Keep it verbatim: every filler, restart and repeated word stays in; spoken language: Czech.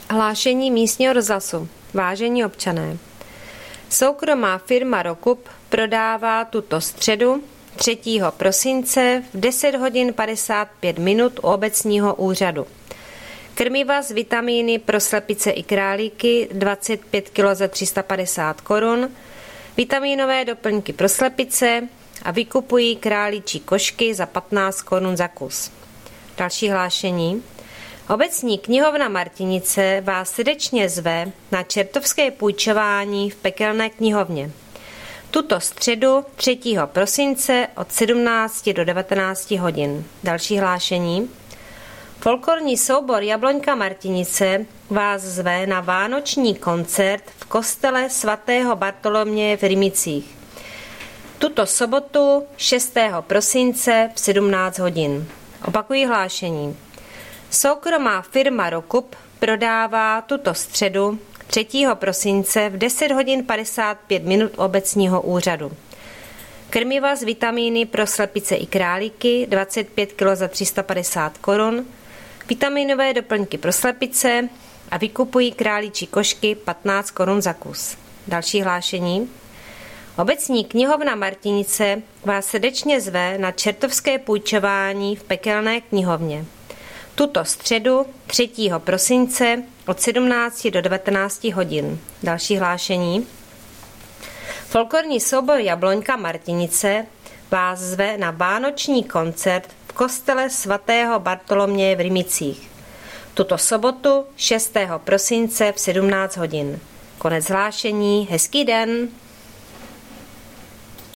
Hlášení místního rozhlasu. Vážení občané, soukromá firma Rokup prodává tuto středu třetího prosince v deset hodin padesát pět minut u obecního úřadu krmiva s vitamíny pro slepice i králíky dvacet pět kilogramů za tři sta padesát korun, vitamínové doplňky pro slepice a vykupují králíčí košky za patnáct korun za kus. Další hlášení. Obecní knihovna Martinice vás srdečně zve na čertovské půjčování v Pekelné knihovně. Tuto středu třetího prosince od sedmnácti do devatenácti hodin. Další hlášení. Folklorní soubor Jabloňka Martinice vás zve na vánoční koncert v kostele svatého Bartoloměje v Rymicích. Tuto sobotu šestého prosince v sedmnáct hodin. Opakují hlášení. Soukromá firma Rokup prodává tuto středu třetího prosince v deset hodin padesát pět minut obecního úřadu krmiva s vitamíny pro slepice i králíky dvacet pět kilogramů za tři sta padesát korun, vitaminové doplňky pro slepice a vykupují králíčí košky patnáct korun za kus. Další hlášení. Obecní knihovna Martinice vás srdečně zve na čertovské půjčování v Pekelné knihovně. Tuto středu třetího prosince od sedmnácti do devatenácti hodin. Další hlášení. Folklorní soubor Jabloňka Martinice vás zve na vánoční koncert v kostele svatého Bartoloměje v Rymicích. Tuto sobotu šestého prosince v sedmnáct hodin. Konec hlášení. Hezký den.